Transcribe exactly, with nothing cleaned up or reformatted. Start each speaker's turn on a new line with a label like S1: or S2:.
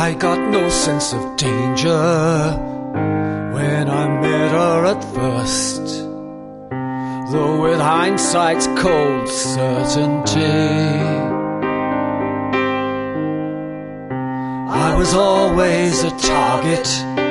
S1: I got no sense of danger when I met her at first, though with hindsight's cold certainty, I was always a target